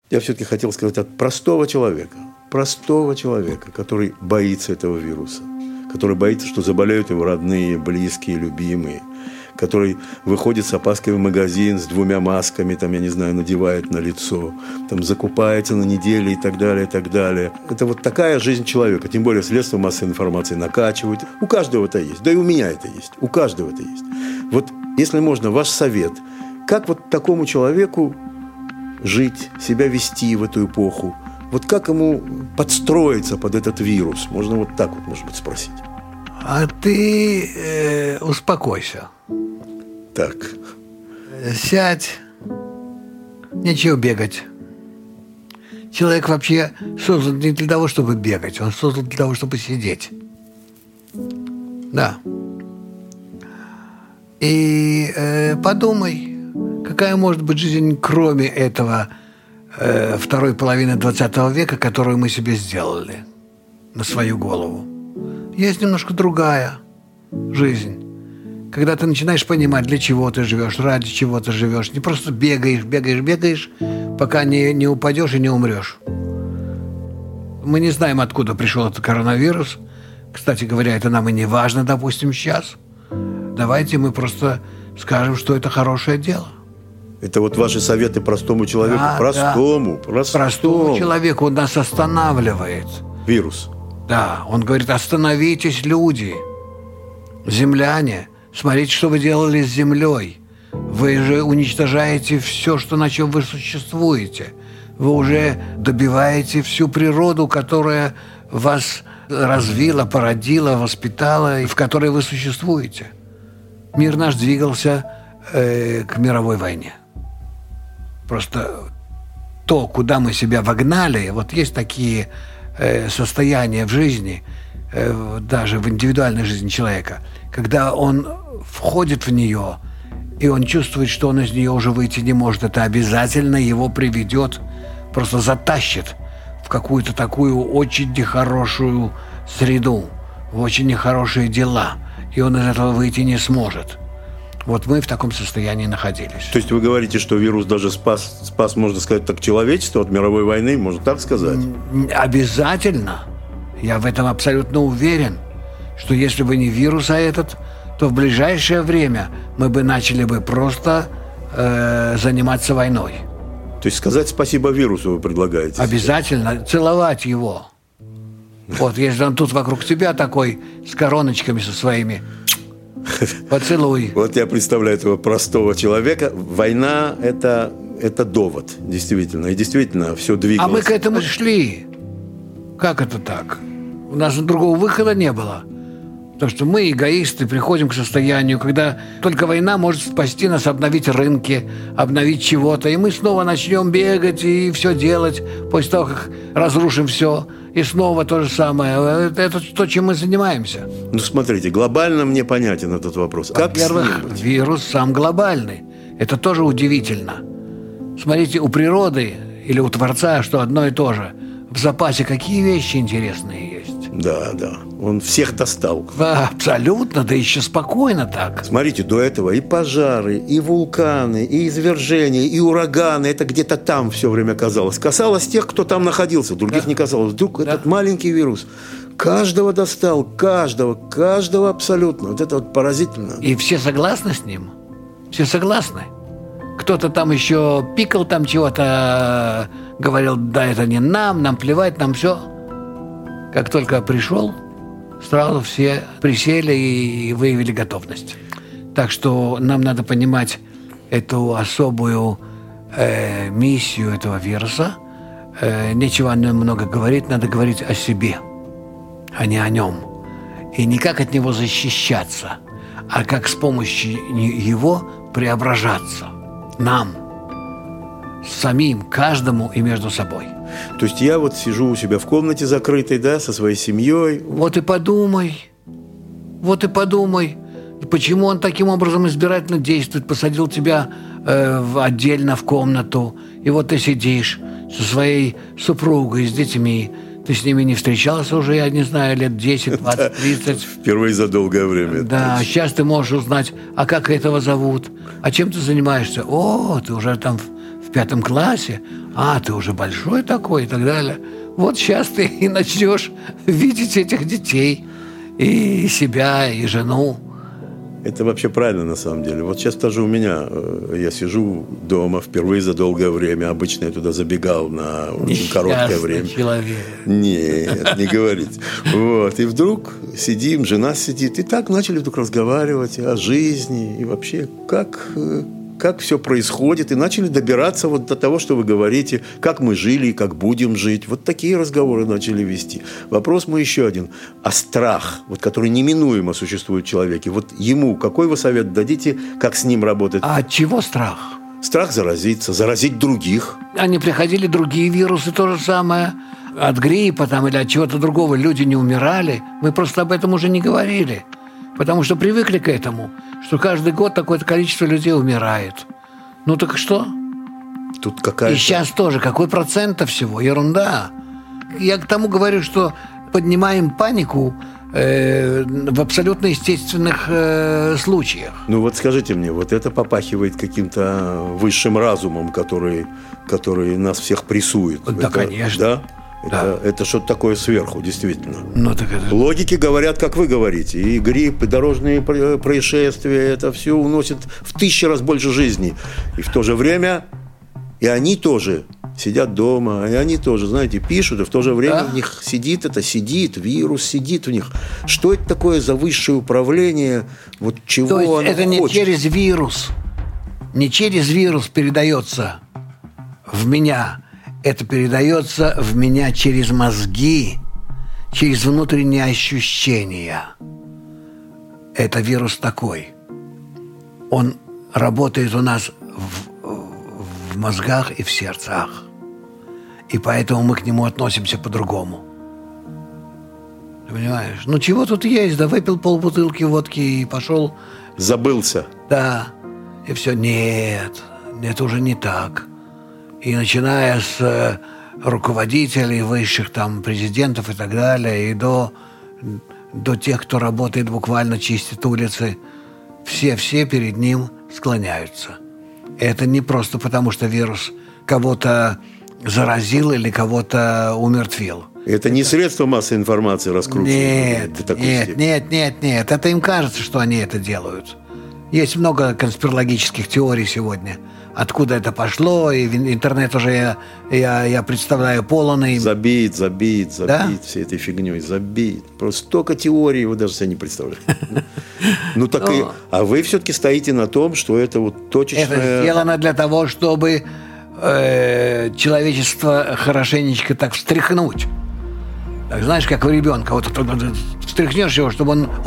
Я все-таки хотел сказать от простого человека, который боится этого вируса, который боится, что заболеют его родные, близкие, любимые, который выходит с опаской в магазин с 2 масками, там, я не знаю, надевает на лицо, там, закупается на неделю и так далее, и так далее. Это вот такая жизнь человека, тем более средства массовой информации накачивают. У каждого это есть, да и у меня это есть, у каждого это есть. Вот, если можно, ваш совет, как вот такому человеку жить, себя вести в эту эпоху, вот как ему подстроиться под этот вирус? Можно вот так вот, может быть, спросить. А ты успокойся. Так. Сядь. Нечего бегать. Человек вообще создан не для того, чтобы бегать. Он создан для того, чтобы сидеть. Да. И подумай, какая может быть жизнь, кроме этого второй половины 20 века, которую мы себе сделали на свою голову. Есть немножко другая жизнь. Когда ты начинаешь понимать, для чего ты живешь, ради чего ты живешь. Не просто бегаешь, пока не упадешь и не умрешь. Мы не знаем, откуда пришел этот коронавирус. Кстати говоря, это нам и не важно, допустим, сейчас. Давайте мы просто скажем, что это хорошее дело. Это вот ваши советы простому человеку? Да, простому. Человеку он нас останавливает. Вирус. Да, он говорит, остановитесь, люди, земляне, смотрите, что вы делали с землей. Вы же уничтожаете все, на чем вы существуете. Вы уже добиваете всю природу, которая вас развила, породила, воспитала, и в которой вы существуете. Мир наш двигался к мировой войне. Просто то, куда мы себя вогнали, вот есть такие состояния в жизни, даже в индивидуальной жизни человека, когда он входит в нее, и он чувствует, что он из нее уже выйти не может, это обязательно его приведет, просто затащит в какую-то такую очень нехорошую среду, в очень нехорошие дела, и он из этого выйти не сможет. Вот мы в таком состоянии находились. То есть вы говорите, что вирус даже спас, можно сказать так, человечество от мировой войны, можно так сказать? Обязательно. Я в этом абсолютно уверен, что если бы не вирус этот, то в ближайшее время мы бы начали бы просто заниматься войной. То есть сказать спасибо вирусу вы предлагаете? Обязательно. Целовать его. Вот, если он тут вокруг тебя такой, с короночками со своими, поцелуй. Вот я представляю этого простого человека. Война – это довод, действительно. И действительно все двигалось. А мы к этому шли. Как это так? У нас другого выхода не было. Потому что мы, эгоисты, приходим к состоянию, когда только война может спасти нас, обновить рынки, обновить чего-то. И мы снова начнем бегать и все делать после того, как разрушим все. И снова то же самое. Это то, чем мы занимаемся. Ну, смотрите, глобально мне понятен этот вопрос. Во-первых, вирус сам глобальный. Это тоже удивительно. Смотрите, у природы или у Творца, что одно и то же. В запасе какие вещи интересные есть. Да. Он всех достал. Да, абсолютно, да еще спокойно так. Смотрите, до этого и пожары, и вулканы, и извержения, и ураганы. Это где-то там все время казалось. Касалось тех, кто там находился. Других не касалось. Вдруг этот маленький вирус каждого достал. Каждого абсолютно. Вот это вот поразительно. И все согласны с ним? Все согласны? Кто-то там еще пикал, там чего-то говорил, да, это не нам плевать, нам все. Как только пришел, сразу все присели и выявили готовность. Так что нам надо понимать эту особую миссию этого вируса. Нечего о нем много говорить, надо говорить о себе, а не о нем. И не как от него защищаться, а как с помощью его преображаться. Нам, самим, каждому и между собой. То есть я вот сижу у себя в комнате закрытой, да, со своей семьей. Вот и подумай, почему он таким образом избирательно действует, посадил тебя отдельно в комнату, и вот ты сидишь со своей супругой, с детьми, ты с ними не встречался уже, я не знаю, лет 10, 20, 30. Впервые за долгое время. Да, сейчас ты можешь узнать, а как этого зовут, а чем ты занимаешься. О, ты уже там в в 5 классе, ты уже большой такой и так далее. Вот сейчас ты и начнешь видеть этих детей, и себя, и жену. Это вообще правильно на самом деле. Вот сейчас тоже у меня, я сижу дома впервые за долгое время. Обычно я туда забегал на очень короткое время. Человек. Нет, не говорите. Вот. И вдруг сидим, жена сидит. И так начали вдруг разговаривать о жизни. И вообще, как все происходит. И начали добираться вот до того, что вы говорите, как мы жили и как будем жить. Вот такие разговоры начали вести. Вопрос мой еще один. А страх, вот, который неминуемо существует в человеке, вот ему какой вы совет дадите, как с ним работать? А от чего страх? Страх заразиться, заразить других. Они приходили другие вирусы, то же самое. От гриппа там, или от чего-то другого люди не умирали. Мы просто об этом уже не говорили. Потому что привыкли к этому, что каждый год такое-то количество людей умирает. Ну так что? Тут какая-то... И сейчас тоже. Какой процент-то всего? Ерунда. Я к тому говорю, что поднимаем панику в абсолютно естественных случаях. Ну вот скажите мне, вот это попахивает каким-то высшим разумом, который нас всех прессует. Да, это, конечно. Да? Да. Это что-то такое сверху, действительно. Ну, так это... Логики говорят, как вы говорите. И грипп, и дорожные происшествия, это все уносит в 1000 раз больше жизней. И в то же время и они тоже сидят дома, и они тоже, знаете, пишут, и в то же время в них сидит, вирус сидит в них. Что это такое за высшее управление? Вот чего То есть оно это не хочет? через вирус. Не через вирус передается в меня. Это передается в меня через мозги, через внутренние ощущения. Это вирус такой. Он работает у нас в мозгах и в сердцах. И поэтому мы к нему относимся по-другому. Ты понимаешь? Ну, чего тут есть? Да выпил полбутылки водки и пошел... Забылся. Да. И все. Нет, это уже не так. И начиная с руководителей высших, там, президентов и так далее, и до тех, кто работает, буквально чистит улицы, все перед ним склоняются. Это не просто потому, что вирус кого-то заразил или кого-то умертвил. Это не средство массовой информации раскручивает? Нет. Это им кажется, что они это делают. Есть много конспирологических теорий сегодня. Откуда это пошло, и интернет уже, я представляю, полон. Забит Да? всей этой фигней, забит. Просто столько теорий, вы даже себе не представляете. Ну так и... А вы все-таки стоите на том, что это вот точечное... Это сделано для того, чтобы человечество хорошенечко так встряхнуть. Так, знаешь, как у ребенка. Вот встряхнешь его, чтобы он...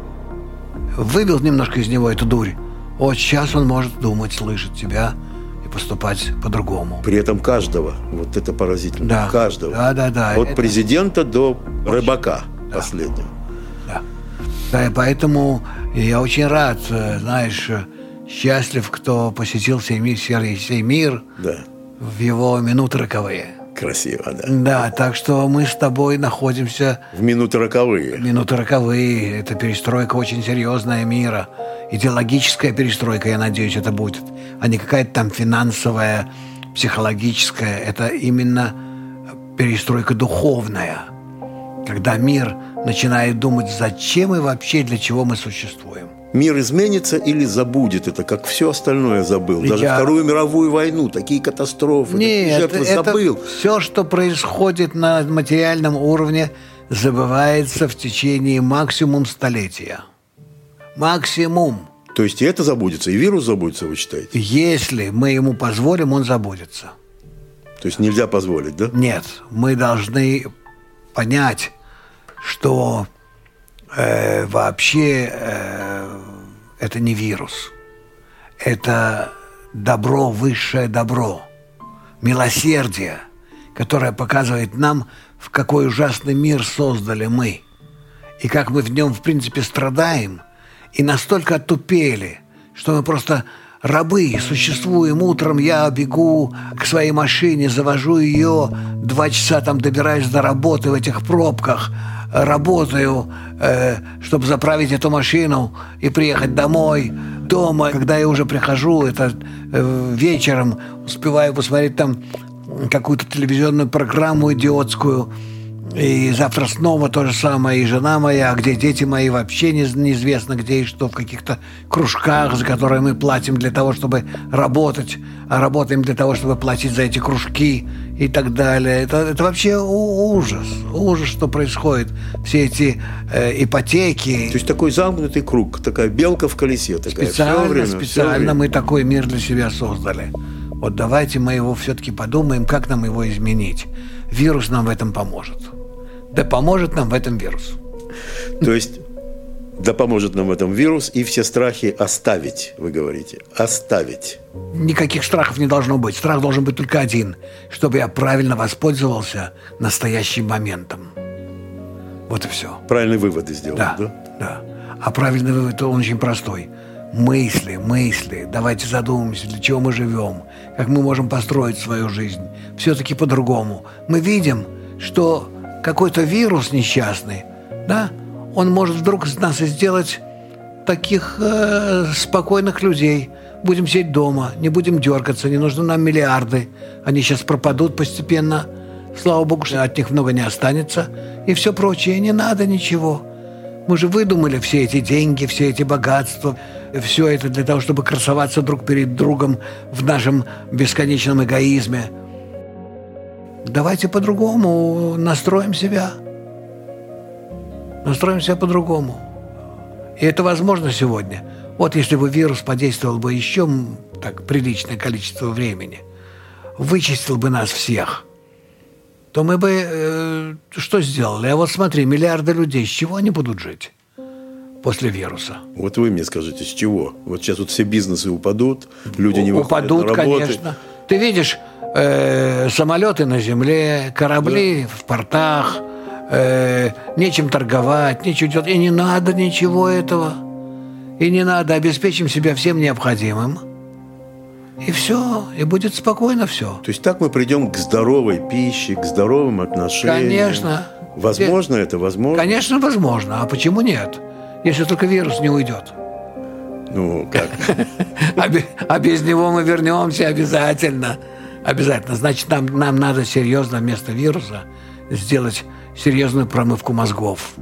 выбил немножко из него эту дурь. Вот сейчас он может думать, слышать тебя и поступать по-другому. При этом каждого. Вот это поразительно. Да. Каждого. Да. От президента до рыбака последнего. Да, и поэтому я очень рад, знаешь, счастлив, кто посетил сей мир в его минуты роковые. Красиво, да. Да, так что мы с тобой находимся... В минуты роковые. Минуты роковые. Это перестройка очень серьезная мира. Идеологическая перестройка, я надеюсь, это будет. А не какая-то там финансовая, психологическая. Это именно перестройка духовная. Когда мир начинает думать, зачем и вообще для чего мы существуем. Мир изменится или забудет это, как все остальное забыл. Даже Вторую мировую войну, такие катастрофы, такие жертвы забыл. Все, что происходит на материальном уровне, забывается в течение максимум столетия. Максимум. То есть и это забудется, и вирус забудется, вы считаете? Если мы ему позволим, он забудется. То есть нельзя позволить, да? Нет, мы должны понять, что вообще это не вирус. Это добро, высшее добро. Милосердие, которое показывает нам, в какой ужасный мир создали мы. И как мы в нем, в принципе, страдаем. И настолько оттупели, что мы просто рабы, существуем. Утром я бегу к своей машине, завожу ее, 2 часа там добираюсь до работы в этих пробках, работаю, чтобы заправить эту машину и приехать домой. Дома, когда я уже прихожу, это вечером, успеваю посмотреть там какую-то телевизионную программу идиотскую. И завтра снова то же самое. И жена моя, а где дети мои, вообще неизвестно где и что, в каких-то кружках, за которые мы платим для того, чтобы работать, а работаем для того, чтобы платить за эти кружки и так далее. Это вообще ужас. Ужас, что происходит. Все эти ипотеки. То есть такой замкнутый круг, такая белка в колесе. Такая. Специально мы такой мир для себя создали. Вот давайте мы его все-таки подумаем, как нам его изменить. Вирус нам в этом поможет. Да поможет нам в этом вирус. То есть, да поможет нам в этом вирус, и все страхи оставить, вы говорите. Оставить. Никаких страхов не должно быть. Страх должен быть только один. Чтобы я правильно воспользовался настоящим моментом. Вот и все. Правильные выводы сделал, да? Да. А правильный вывод, он очень простой. Мысли. Давайте задумаемся, для чего мы живем, как мы можем построить свою жизнь. Все-таки по-другому. Мы видим, что какой-то вирус несчастный, да, он может вдруг из нас сделать таких спокойных людей. Будем сидеть дома, не будем дергаться, не нужны нам миллиарды. Они сейчас пропадут постепенно. Слава богу, что от них много не останется. И все прочее. Не надо ничего. Мы же выдумали все эти деньги, все эти богатства, все это для того, чтобы красоваться друг перед другом в нашем бесконечном эгоизме. Давайте по-другому настроим себя. Настроим себя по-другому. И это возможно сегодня. Вот если бы вирус подействовал бы еще так приличное количество времени, вычистил бы нас всех, то мы бы что сделали? А вот смотри, миллиарды людей, с чего они будут жить после вируса? Вот вы мне скажите, с чего? Вот сейчас вот все бизнесы упадут, люди не выходят на работу. Упадут, конечно. Ты видишь самолеты на земле, корабли в портах, нечем торговать, нечего делать. И не надо ничего этого. И не надо, обеспечим себя всем необходимым. И все, и будет спокойно все. То есть так мы придем к здоровой пище, к здоровым отношениям. Конечно. Возможно это? Возможно? Конечно, возможно. А почему нет? Если только вирус не уйдет. Ну, как? А без него мы вернемся обязательно. Обязательно. Значит, нам надо серьезно вместо вируса сделать серьезную промывку мозгов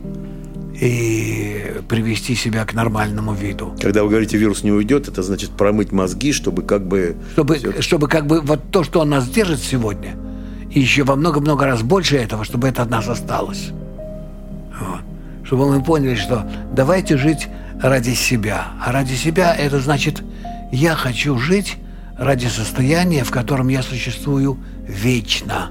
и привести себя к нормальному виду. Когда вы говорите, вирус не уйдет, это значит промыть мозги, чтобы как бы... Чтобы как бы вот то, что он нас держит сегодня, и еще во много-много раз больше этого, чтобы это от нас осталось. Вот. Чтобы мы поняли, что давайте жить ради себя. А ради себя это значит, я хочу жить ради состояния, в котором я существую вечно.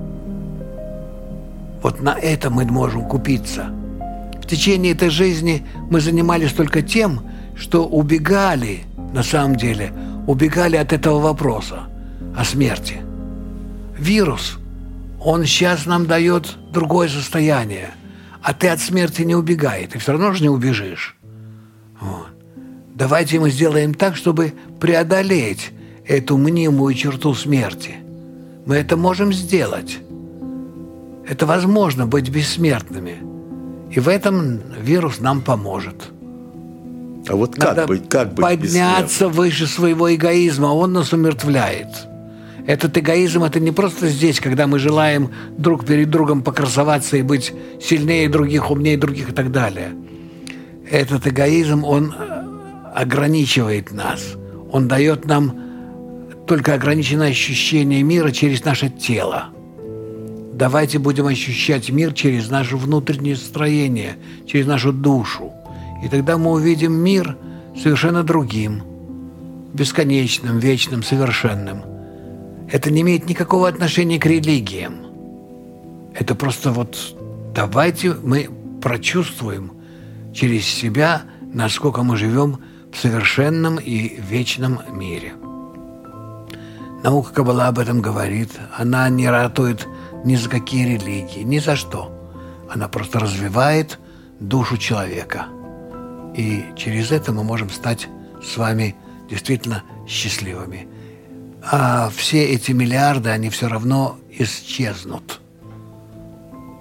Вот на это мы можем купиться. В течение этой жизни мы занимались только тем, что убегали, на самом деле, убегали от этого вопроса о смерти. Вирус, он сейчас нам дает другое состояние, а ты от смерти не убегай, ты все равно же не убежишь. Вот. Давайте мы сделаем так, чтобы преодолеть эту мнимую черту смерти. Мы это можем сделать. Это возможно быть бессмертными. И в этом вирус нам поможет. А вот как быть подняться выше своего эгоизма, он нас умертвляет. Этот эгоизм – это не просто здесь, когда мы желаем друг перед другом покрасоваться и быть сильнее других, умнее других и так далее. Этот эгоизм, он ограничивает нас. Он дает нам только ограниченное ощущение мира через наше тело. Давайте будем ощущать мир через наше внутреннее строение, через нашу душу. И тогда мы увидим мир совершенно другим, бесконечным, вечным, совершенным. Это не имеет никакого отношения к религиям. Это просто вот давайте мы прочувствуем через себя, насколько мы живем в совершенном и вечном мире. Наука Каббала об этом говорит. Она не ратует ни за какие религии, ни за что. Она просто развивает душу человека. И через это мы можем стать с вами действительно счастливыми. А все эти миллиарды, они все равно исчезнут.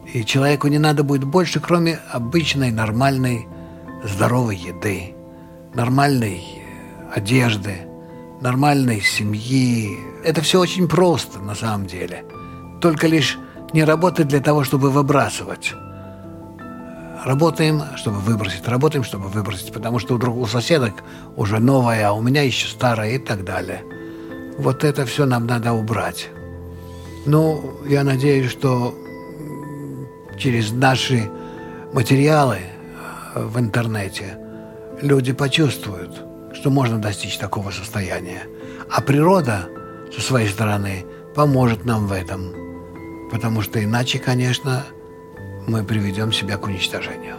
И человеку не надо будет больше, кроме обычной, нормальной, здоровой еды, нормальной одежды, нормальной семьи. Это все очень просто на самом деле. Только лишь не работать для того, чтобы выбрасывать. Работаем, чтобы выбросить, потому что у соседок уже новая, а у меня еще старая и так далее. Вот это все нам надо убрать. Ну, я надеюсь, что через наши материалы в интернете люди почувствуют, что можно достичь такого состояния. А природа, со своей стороны, поможет нам в этом. Потому что иначе, конечно, мы приведем себя к уничтожению.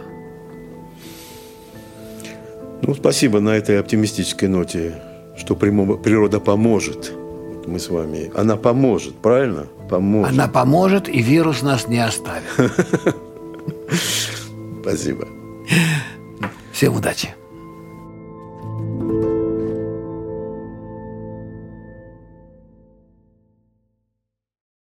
Ну, спасибо на этой оптимистической ноте, что природа поможет. Вот мы с вами. Она поможет, правильно? Поможет. Она поможет, и вирус нас не оставит. Спасибо. Всем удачи.